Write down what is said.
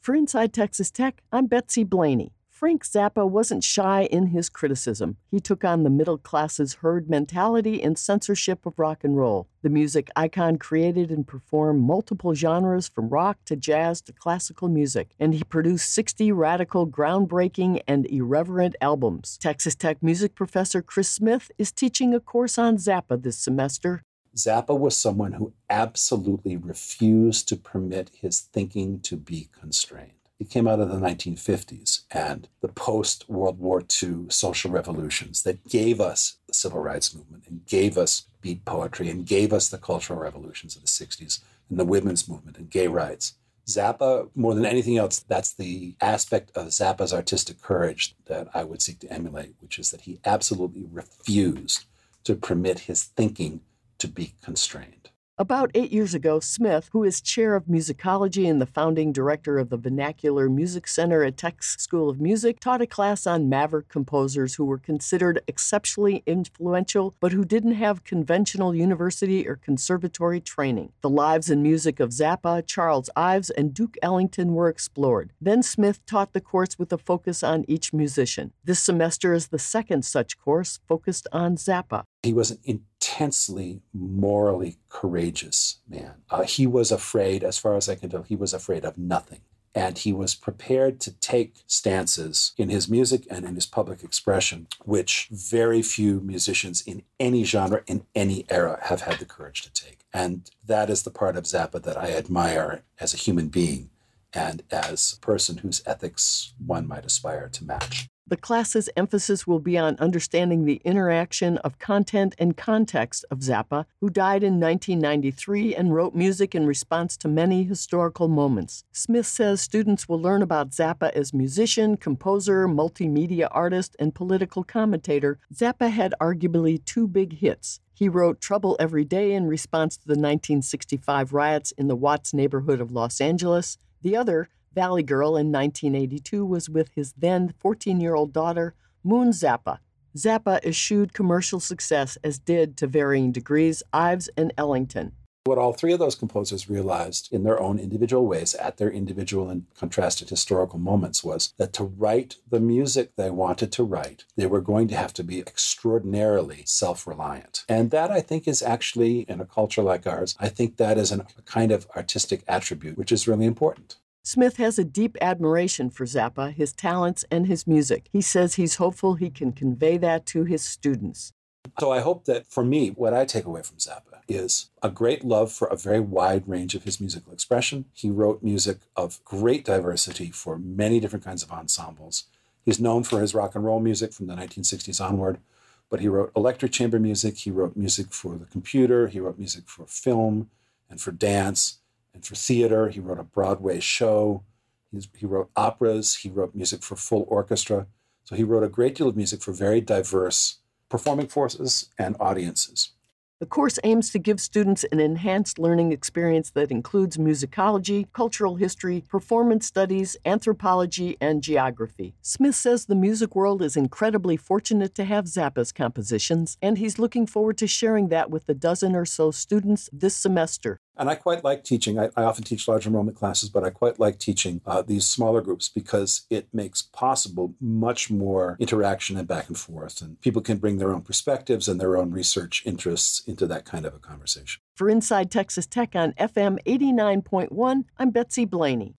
For Inside Texas Tech, I'm Betsy Blaney. Frank Zappa wasn't shy in his criticism. He took on the middle class's herd mentality and censorship of rock and roll. The music icon created and performed multiple genres from rock to jazz to classical music, and he produced 60 radical, groundbreaking, and irreverent albums. Texas Tech music professor Chris Smith is teaching a course on Zappa this semester. Zappa was someone who absolutely refused to permit his thinking to be constrained. He came out of the 1950s and the post-World War II social revolutions that gave us the civil rights movement and gave us beat poetry and gave us the cultural revolutions of the 60s and the women's movement and gay rights. Zappa, more than anything else, that's the aspect of Zappa's artistic courage that I would seek to emulate, which is that he absolutely refused to permit his thinking to be constrained. About 8 years ago, Smith, who is chair of musicology and the founding director of the Vernacular Music Center at Tech's School of Music, taught a class on maverick composers who were considered exceptionally influential, but who didn't have conventional university or conservatory training. The lives and music of Zappa, Charles Ives, and Duke Ellington were explored. Then Smith taught the course with a focus on each musician. This semester is the second such course focused on Zappa. He was an intensely morally courageous man. He was afraid, as far as I can tell, he was afraid of nothing. And he was prepared to take stances in his music and in his public expression, which very few musicians in any genre, in any era, have had the courage to take. And that is the part of Zappa that I admire as a human being and as a person whose ethics one might aspire to match. The class's emphasis will be on understanding the interaction of content and context of Zappa, who died in 1993 and wrote music in response to many historical moments. Smith says students will learn about Zappa as musician, composer, multimedia artist, and political commentator. Zappa had arguably two big hits. He wrote Trouble Every Day in response to the 1965 riots in the Watts neighborhood of Los Angeles. The other, Valley Girl in 1982, was with his then 14-year-old daughter, Moon Zappa. Zappa eschewed commercial success, as did, to varying degrees, Ives and Ellington. What all three of those composers realized in their own individual ways at their individual and contrasted historical moments was that to write the music they wanted to write, they were going to have to be extraordinarily self-reliant. And that, I think, is actually, in a culture like ours, I think that is a kind of artistic attribute which is really important. Smith has a deep admiration for Zappa, his talents, and his music. He says he's hopeful he can convey that to his students. So I hope that, for me, what I take away from Zappa is a great love for a very wide range of his musical expression. He wrote music of great diversity for many different kinds of ensembles. He's known for his rock and roll music from the 1960s onward, but he wrote electric chamber music, he wrote music for the computer, he wrote music for film and for dance and for theater. He wrote a Broadway show. He wrote operas. He wrote music for full orchestra. So he wrote a great deal of music for very diverse performing forces and audiences. The course aims to give students an enhanced learning experience that includes musicology, cultural history, performance studies, anthropology, and geography. Smith says the music world is incredibly fortunate to have Zappa's compositions, and he's looking forward to sharing that with the dozen or so students this semester. And I quite like teaching. I often teach large enrollment classes, but I quite like teaching these smaller groups because it makes possible much more interaction and back and forth. And people can bring their own perspectives and their own research interests into that kind of a conversation. For Inside Texas Tech on FM 89.1, I'm Betsy Blaney.